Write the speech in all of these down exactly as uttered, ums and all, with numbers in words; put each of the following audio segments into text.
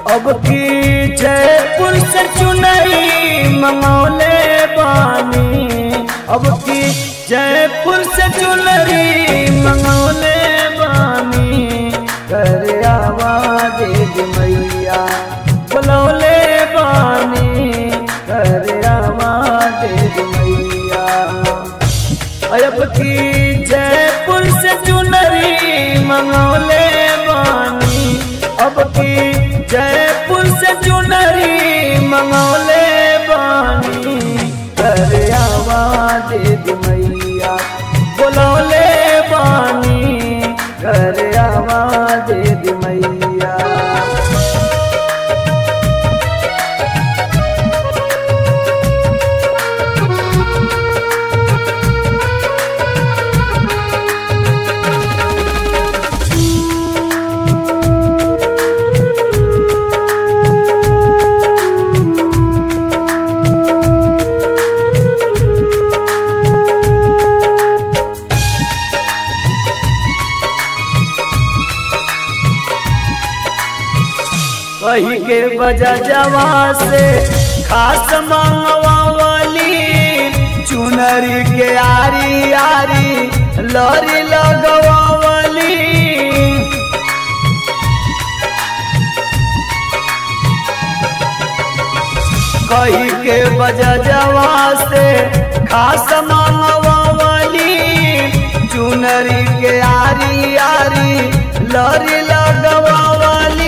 अब की जयपुर से चुनरी मंगौले बानी, अब की जयपुर से चुनरी मंगौले बानी। कर आवाज मैया बुलौले बानी, कर आवाज मैया। अब की जयपुर से चुनरी मंगौले बानी, अब की जयपुर से चुनरी मंगौले बानी। कर आवाज मैया बुलौले बानी, कर आवाज मैया। वही के बजा जवा से खास मंगवावली, चुनरी के आरी आरी लरी लगवावली। कही के बजा जवा से खास मंगवावली, चुनरी के आरी आरी लरी लगवावली।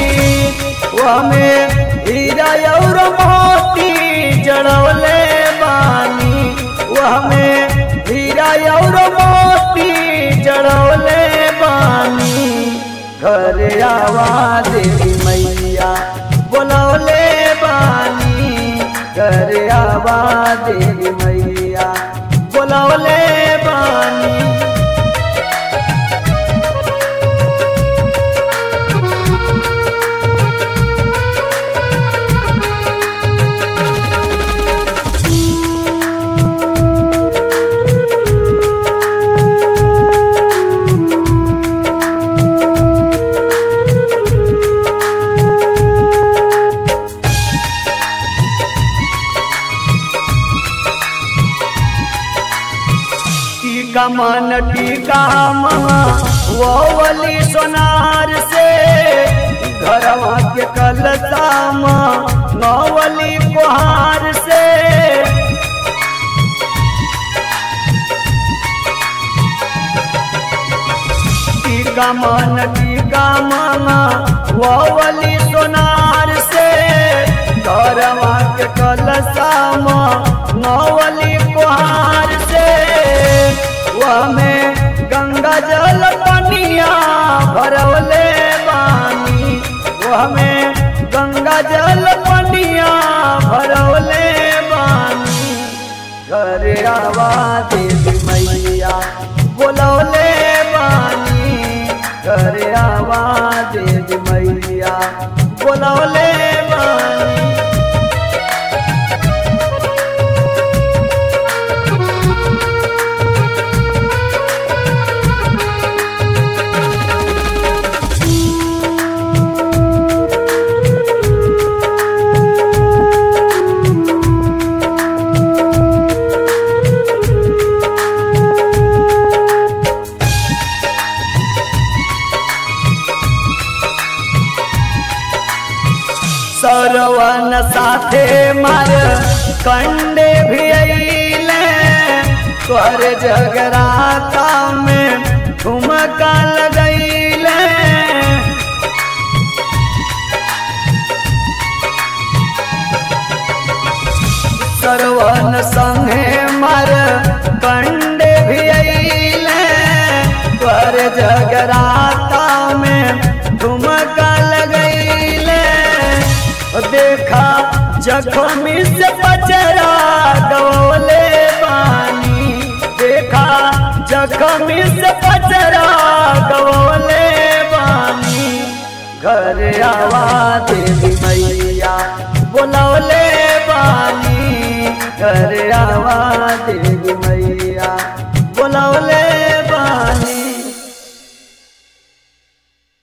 हमें हीरा और मोती जड़ौले बानी, हमें हीरा और मोती जड़ौले बानी। घर आवाज मैया बुलौले बानी, घर आवाज मैया बुलौले बानी। टीका मन टीका महा वोवली सोनार से, घरवा के कलता नौवली कुहार से। टीका मन टीका महा वोवली सोनार से, घरवा के कलता नौवली कुहार से। में गंगा जल पनिया भरवले बानी, हमें गंगा जल पनिया भरवले बानी। कर आवाज मैया बुलौले बानी, कर आवाज मैया बुलौले बानी। सरवन साथे मार कंडे भी अइले, तोहर जगराता में ठुमका लगैले। सरवन संगे मार कंडे भी अइले, तोहर जगराता में ठुमका लगैले। देखा जख्मी से पचरा गवले पानी, देखा जख्मी से पचरा गवले पानी। घर आवाज मैया बुलौले पानी, घर आवाज मैया।